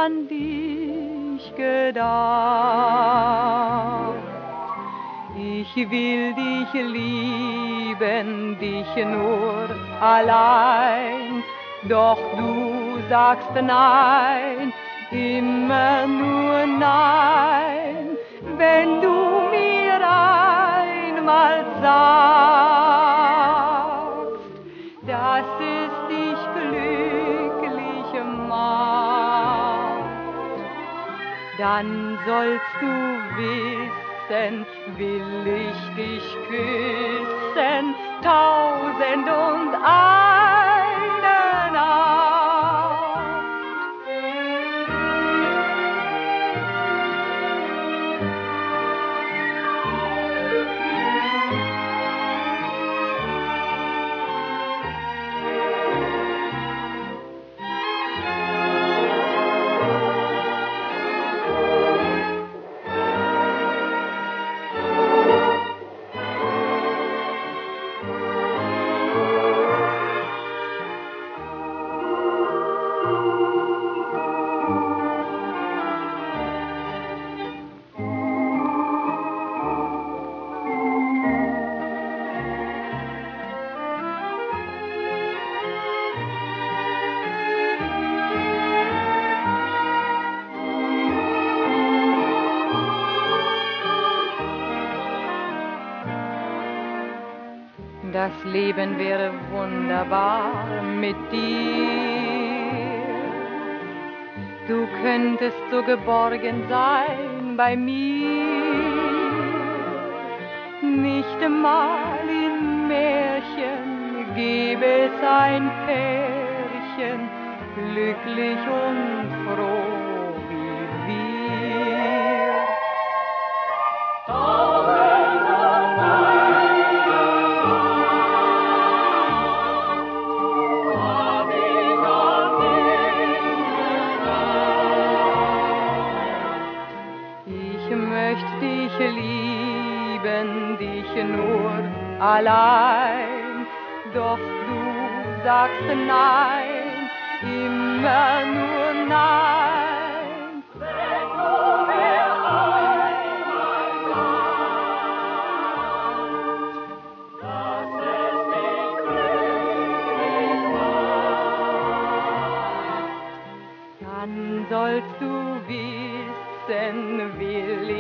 an dich gedacht. Ich will dich lieben, dich nur allein, doch du sagst nein, immer nur nein, wenn du mir einmal sagst, dass es dich glücklich macht, dann sollst du wissen, will ich dich küssen, 1001 Nacht. Das Leben wäre wunderbar mit dir. Du könntest so geborgen sein bei mir. Nicht mal in Märchen gäbe es ein Pärchen, glücklich und froh wie wir. Ich möchte dich lieben, dich nur allein, doch du sagst nein, immer nur nein. Wenn du mir einmal sagst, dass es dich glücklich macht, dann sollst du wissen, will